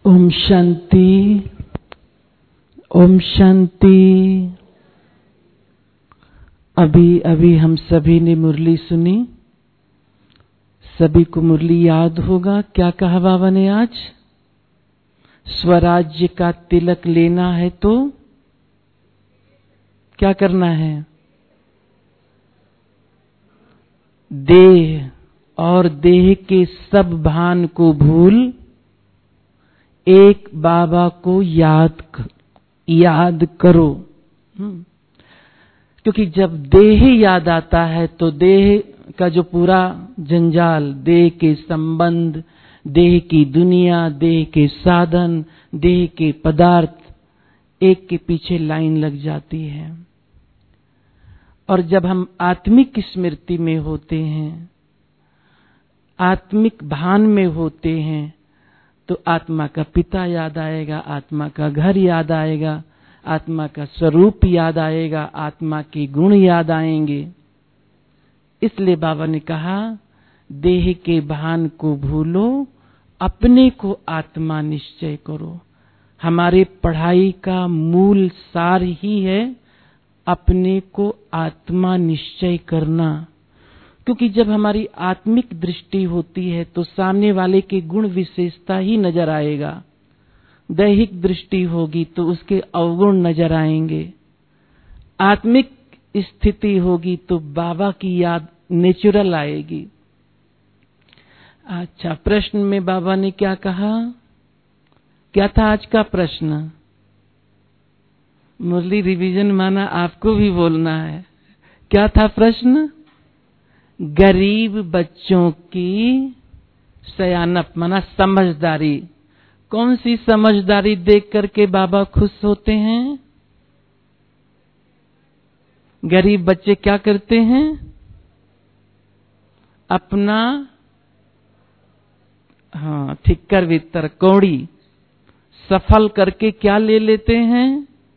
ओम शांति, ओम शांति। अभी अभी हम सभी ने मुरली सुनी। सभी को मुरली याद होगा। क्या कहा बाबा ने आज? स्वराज्य का तिलक लेना है तो क्या करना है? देह और देह के सब भान को भूल एक बाबा को याद करो। क्योंकि जब देह याद आता है तो देह का जो पूरा जंजाल, देह के संबंध, देह की दुनिया, देह के साधन, देह के पदार्थ एक के पीछे लाइन लग जाती है। और जब हम आत्मिक स्मृति में होते हैं, आत्मिक भान में होते हैं, तो आत्मा का पिता याद आएगा, आत्मा का घर याद आएगा, आत्मा का स्वरूप याद आएगा, आत्मा के गुण याद आएंगे। इसलिए बाबा ने कहा, देह के भान को भूलो, अपने को आत्मा निश्चय करो। हमारे पढ़ाई का मूल सार ही है अपने को आत्मा निश्चय करना। क्योंकि जब हमारी आत्मिक दृष्टि होती है तो सामने वाले के गुण विशेषता ही नजर आएगा। दैहिक दृष्टि होगी तो उसके अवगुण नजर आएंगे। आत्मिक स्थिति होगी तो बाबा की याद नेचुरल आएगी। अच्छा, प्रश्न में बाबा ने क्या कहा? क्या था आज का प्रश्न? मुरली रिवीजन माना आपको भी बोलना है। क्या था प्रश्न? गरीब बच्चों की सयानप माना समझदारी। कौन सी समझदारी देख करके बाबा खुश होते हैं? गरीब बच्चे क्या करते हैं? अपना ठिक्कर वित्तर कौड़ी सफल करके क्या ले लेते हैं?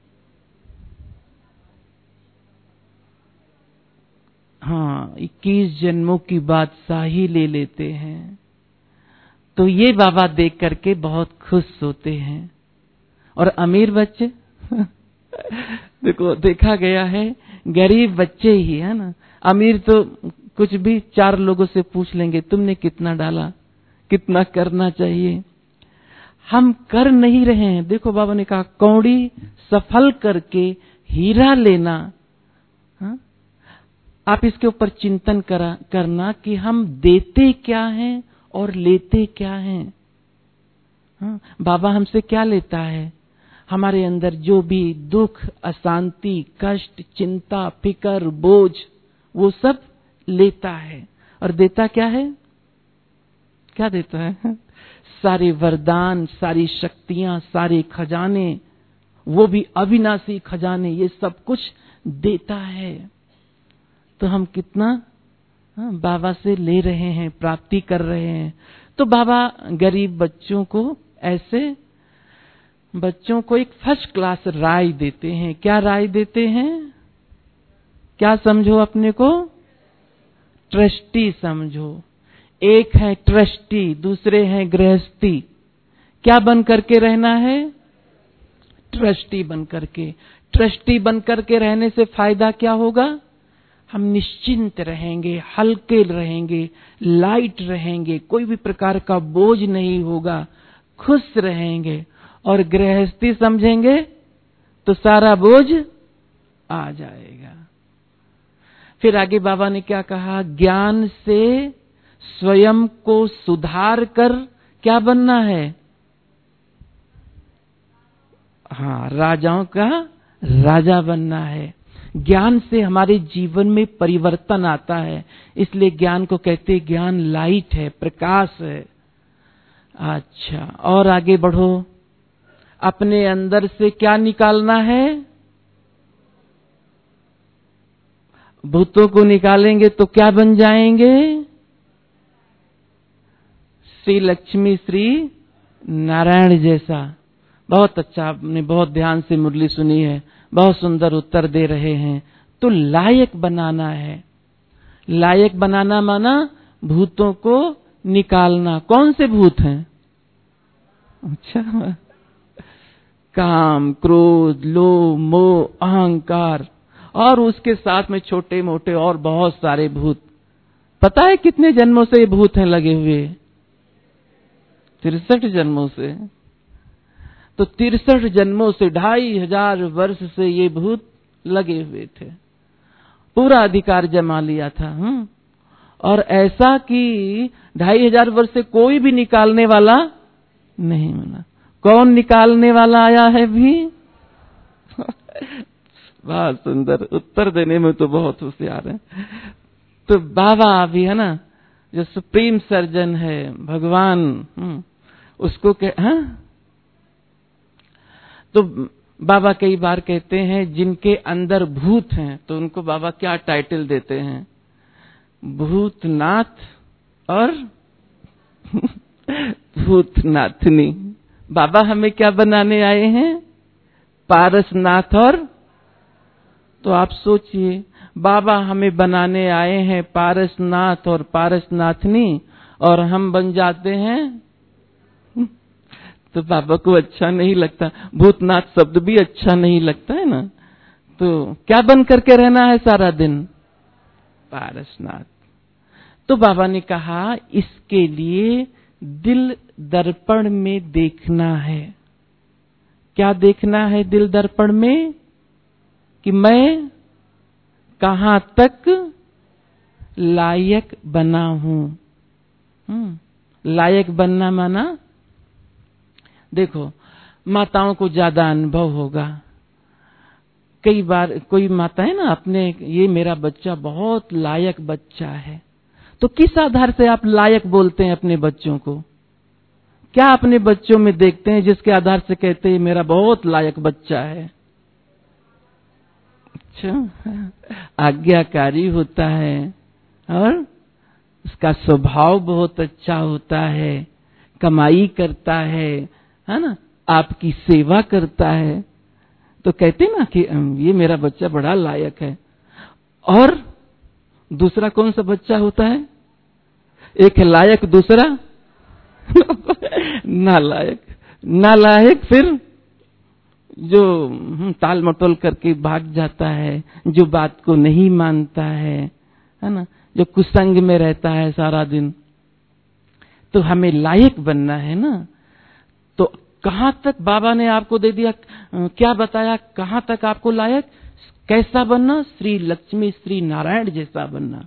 हाँ, 21 जन्मों की बादशाही ले लेते हैं। तो ये बाबा देख करके बहुत खुश होते हैं। और अमीर बच्चे देखो, देखा गया है गरीब बच्चे ही है ना। अमीर तो कुछ भी 4 लोगों से पूछ लेंगे, तुमने कितना डाला, कितना करना चाहिए। हम कर नहीं रहे हैं। देखो बाबा ने कहा, कौड़ी सफल करके हीरा लेना। हा? आप इसके ऊपर चिंतन करना कि हम देते क्या हैं और लेते क्या हैं। हाँ? बाबा हमसे क्या लेता है? हमारे अंदर जो भी दुख, अशांति, कष्ट, चिंता, फिकर, बोझ, वो सब लेता है। और देता क्या है? क्या देता है? सारे वरदान, सारी शक्तियां, सारे खजाने, वो भी अविनाशी खजाने, ये सब कुछ देता है। तो हम कितना बाबा से ले रहे हैं, प्राप्ति कर रहे हैं। तो बाबा गरीब बच्चों को, ऐसे बच्चों को एक फर्स्ट क्लास राय देते हैं। क्या राय देते हैं? क्या समझो अपने को? ट्रस्टी समझो। एक है ट्रस्टी, दूसरे हैं गृहस्थी। क्या बन करके रहना है? ट्रस्टी बन करके। ट्रस्टी बन करके रहने से फायदा क्या होगा? हम निश्चिंत रहेंगे, हल्के रहेंगे, लाइट रहेंगे, कोई भी प्रकार का बोझ नहीं होगा, खुश रहेंगे। और गृहस्थी समझेंगे तो सारा बोझ आ जाएगा। फिर आगे बाबा ने क्या कहा? ज्ञान से स्वयं को सुधार कर क्या बनना है? हाँ, राजाओं का राजा बनना है। ज्ञान से हमारे जीवन में परिवर्तन आता है। इसलिए ज्ञान को कहते हैं, ज्ञान लाइट है, प्रकाश है। अच्छा, और आगे बढ़ो। अपने अंदर से क्या निकालना है? भूतों को निकालेंगे तो क्या बन जाएंगे? श्री लक्ष्मी, श्री नारायण जैसा। बहुत अच्छा, आपने बहुत ध्यान से मुरली सुनी है, बहुत सुंदर उत्तर दे रहे हैं। तो लायक बनाना है। लायक बनाना माना भूतों को निकालना। कौन से भूत हैं? अच्छा, काम, क्रोध, लोभ, मोह, अहंकार और उसके साथ में छोटे मोटे और बहुत सारे भूत। पता है कितने जन्मों से ये भूत हैं लगे हुए? 63 जन्मों से। तो 63 जन्मों से 2500 वर्ष से ये भूत लगे हुए थे, पूरा अधिकार जमा लिया था। और ऐसा कि 2500 वर्ष से कोई भी निकालने वाला नहीं मिला। कौन निकालने वाला आया है भी? बहुत सुंदर, उत्तर देने में तो बहुत होशियार है। तो बाबा अभी है ना, जो सुप्रीम सर्जन है भगवान, उसको तो बाबा कई बार कहते हैं जिनके अंदर भूत हैं, तो उनको बाबा क्या टाइटल देते हैं? भूतनाथ और भूतनाथनी। बाबा हमें क्या बनाने आए हैं? पारसनाथ। और तो आप सोचिए, बाबा हमें बनाने आए हैं पारसनाथ और पारसनाथनी, और हम बन जाते हैं, तो बाबा को अच्छा नहीं लगता। भूतनाथ शब्द भी अच्छा नहीं लगता है ना। तो क्या बन करके रहना है सारा दिन? पारसनाथ। तो बाबा ने कहा इसके लिए दिल दर्पण में देखना है। क्या देखना है दिल दर्पण में? कि मैं कहां तक लायक बना हूं। लायक बनना माना, देखो माताओं को ज्यादा अनुभव होगा। कई बार कोई माता है ना, अपने ये मेरा बच्चा बहुत लायक बच्चा है, तो किस आधार से आप लायक बोलते हैं अपने बच्चों को? क्या अपने बच्चों में देखते हैं जिसके आधार से कहते हैं मेरा बहुत लायक बच्चा है? अच्छा, आज्ञाकारी होता है और उसका स्वभाव बहुत अच्छा होता है, कमाई करता है ना, आपकी सेवा करता है, तो कहते ना कि ये मेरा बच्चा बड़ा लायक है। और दूसरा कौन सा बच्चा होता है? एक है लायक, दूसरा नालायक। नालायक फिर जो टाल मटोल करके भाग जाता है, जो बात को नहीं मानता है ना, जो कुसंग में रहता है सारा दिन। तो हमें लायक बनना है ना। तो कहां तक बाबा ने आपको दे दिया, क्या बताया, कहां तक आपको लायक कैसा बनना? श्री लक्ष्मी श्री नारायण जैसा बनना।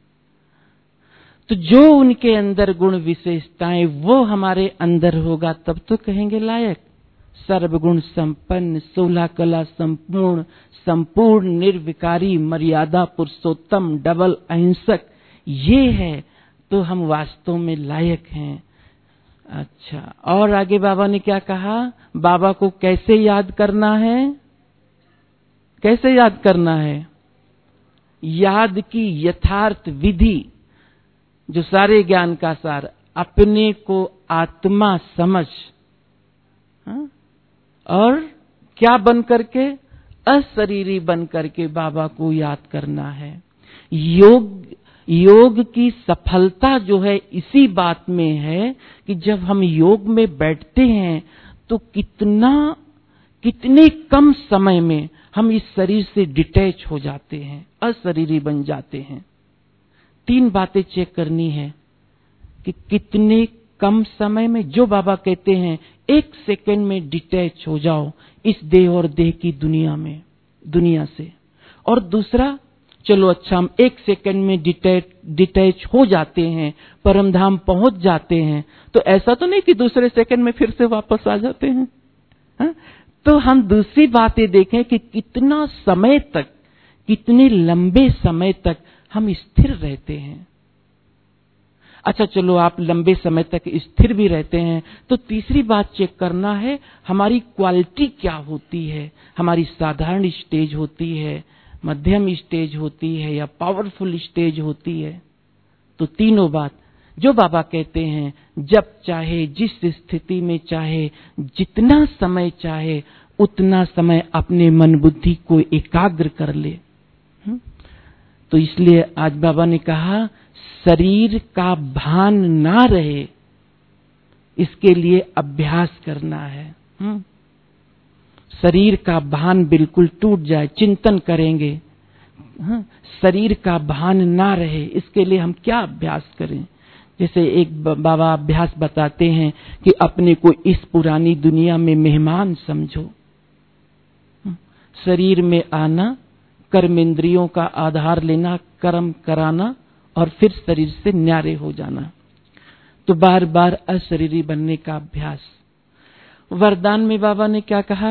तो जो उनके अंदर गुण विशेषताएं वो हमारे अंदर होगा, तब तो कहेंगे लायक। सर्वगुण संपन्न, 16 कला संपूर्ण, संपूर्ण निर्विकारी, मर्यादा पुरुषोत्तम, डबल अहिंसक, ये है तो हम वास्तव में लायक हैं। अच्छा, और आगे बाबा ने क्या कहा? बाबा को कैसे याद करना है? कैसे याद करना है? याद की यथार्थ विधि, जो सारे ज्ञान का सार, अपने को आत्मा समझ, और क्या बन करके? अशरीरी बन करके बाबा को याद करना है। योग की सफलता जो है इसी बात में है कि जब हम योग में बैठते हैं तो कितने कम समय में हम इस शरीर से डिटैच हो जाते हैं, अशरीरी बन जाते हैं। 3 बातें चेक करनी है कि कितने कम समय में, जो बाबा कहते हैं 1 सेकंड में डिटैच हो जाओ इस देह और देह की दुनिया से। और दूसरा, चलो अच्छा हम 1 सेकंड में डिटैच हो जाते हैं, परम धाम पहुंच जाते हैं, तो ऐसा तो नहीं कि दूसरे सेकंड में फिर से वापस आ जाते हैं। तो हम दूसरी बातें देखें कि कितना समय तक, कितने लंबे समय तक हम स्थिर रहते हैं। अच्छा चलो आप लंबे समय तक स्थिर भी रहते हैं, तो तीसरी बात चेक करना है हमारी क्वालिटी क्या होती है। हमारी साधारण स्टेज होती है, मध्यम स्टेज होती है, या पावरफुल स्टेज होती है। तो तीनों बात जो बाबा कहते हैं, जब चाहे, जिस स्थिति में चाहे, जितना समय चाहे, उतना समय अपने मन बुद्धि को एकाग्र कर ले। तो इसलिए आज बाबा ने कहा शरीर का भान ना रहे इसके लिए अभ्यास करना है। शरीर का भान बिल्कुल टूट जाए, चिंतन करेंगे। शरीर का भान ना रहे, इसके लिए हम क्या अभ्यास करें? जैसे एक बाबा अभ्यास बताते हैं कि अपने को इस पुरानी दुनिया में मेहमान समझो। शरीर में आना, कर्मेंद्रियों का आधार लेना, कर्म कराना और फिर शरीर से न्यारे हो जाना। तो बार बार अशरीरी बनने का अभ्यास। वरदान में बाबा ने क्या कहा?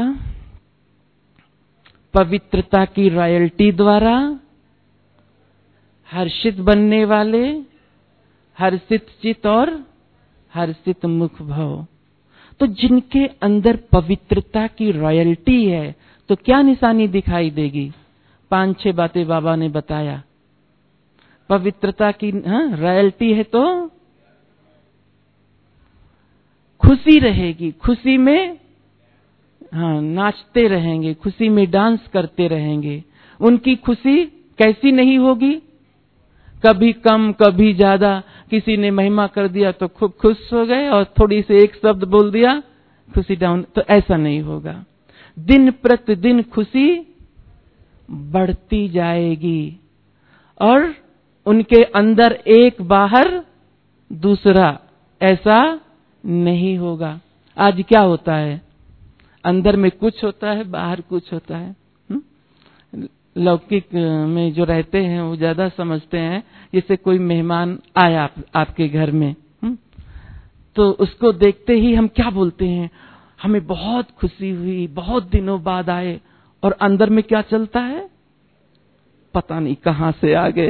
पवित्रता की रॉयल्टी द्वारा हर्षित बनने वाले हर्षित चित और हर्षित मुख भव। तो जिनके अंदर पवित्रता की रॉयल्टी है तो क्या निशानी दिखाई देगी? 5-6 बातें बाबा ने बताया। पवित्रता की रॉयल्टी है तो खुशी रहेगी, खुशी में नाचते रहेंगे, खुशी में डांस करते रहेंगे। उनकी खुशी कैसी नहीं होगी? कभी कम कभी ज्यादा, किसी ने महिमा कर दिया तो खूब खुश हो गए और थोड़ी से एक शब्द बोल दिया खुशी डाउन, तो ऐसा नहीं होगा। दिन प्रतिदिन खुशी बढ़ती जाएगी और उनके अंदर एक बाहर दूसरा, ऐसा नहीं होगा। आज क्या होता है? अंदर में कुछ होता है, बाहर कुछ होता है। लौकिक में जो रहते हैं वो ज्यादा समझते हैं। जैसे कोई मेहमान आया आपके घर में, तो उसको देखते ही हम क्या बोलते हैं? हमें बहुत खुशी हुई, बहुत दिनों बाद आए। और अंदर में क्या चलता है? पता नहीं कहां से आ गए।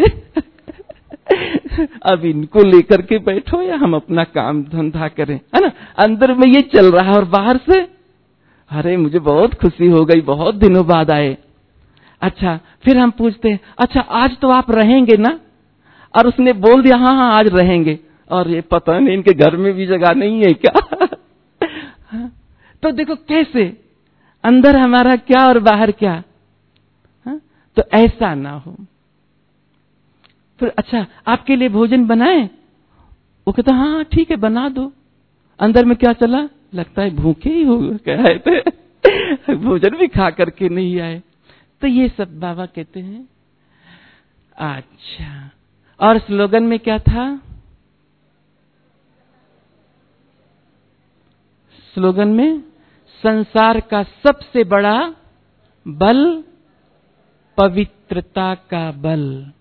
अब इनको लेकर के बैठो या हम अपना काम धंधा करें, है ना? अंदर में ये चल रहा है और बाहर से अरे मुझे बहुत खुशी हो गई, बहुत दिनों बाद आए। अच्छा, फिर हम पूछते हैं, अच्छा आज तो आप रहेंगे ना? और उसने बोल दिया हाँ हाँ आज रहेंगे, और ये पता नहीं इनके घर में भी जगह नहीं है क्या? तो देखो कैसे अंदर हमारा क्या और बाहर क्या। तो ऐसा ना हो। फिर अच्छा आपके लिए भोजन बनाए? वो कहता हाँ ठीक है बना दो। अंदर में क्या चला? लगता है भूखे ही हो गए थे, भोजन भी खा करके नहीं आए। तो ये सब बाबा कहते हैं। अच्छा, और स्लोगन में क्या था? स्लोगन में संसार का सबसे बड़ा बल पवित्रता का बल।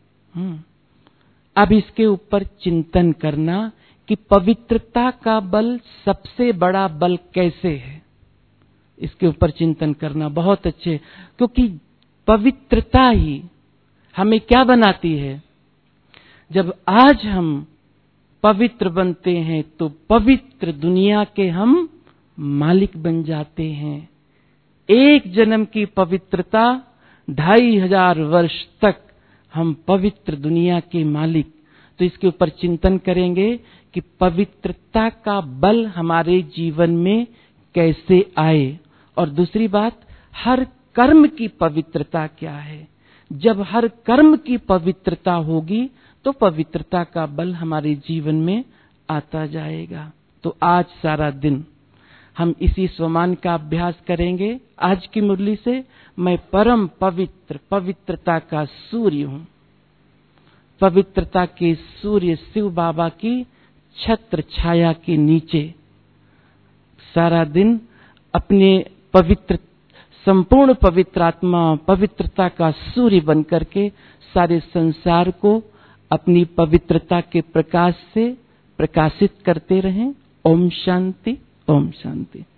अब इसके ऊपर चिंतन करना कि पवित्रता का बल सबसे बड़ा बल कैसे है, इसके ऊपर चिंतन करना बहुत अच्छे। क्योंकि पवित्रता ही हमें क्या बनाती है? जब आज हम पवित्र बनते हैं तो पवित्र दुनिया के हम मालिक बन जाते हैं। एक जन्म की पवित्रता 2500 वर्ष तक हम पवित्र दुनिया के मालिक। तो इसके ऊपर चिंतन करेंगे कि पवित्रता का बल हमारे जीवन में कैसे आए। और दूसरी बात, हर कर्म की पवित्रता क्या है। जब हर कर्म की पवित्रता होगी तो पवित्रता का बल हमारे जीवन में आता जाएगा। तो आज सारा दिन हम इसी स्वमान का अभ्यास करेंगे। आज की मुरली से, मैं परम पवित्र पवित्रता का सूर्य हूं। पवित्रता के सूर्य शिव बाबा की छत्र छाया के नीचे सारा दिन अपने पवित्र संपूर्ण पवित्र आत्मा पवित्रता का सूर्य बन करके सारे संसार को अपनी पवित्रता के प्रकाश से प्रकाशित करते रहें। ओम शांति, ओम शांति।